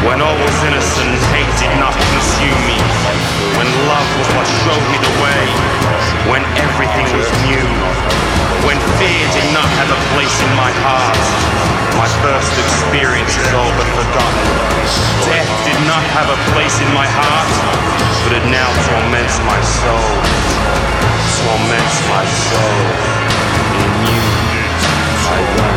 When all was innocent, hate did not consume me. When love was what showed me the way. When everything was new. When fear did not have a place in my heart. My first experience is all but forgotten. Death did not have a place in my heart, but it now torments my soul. Torments my soul. In you, I run.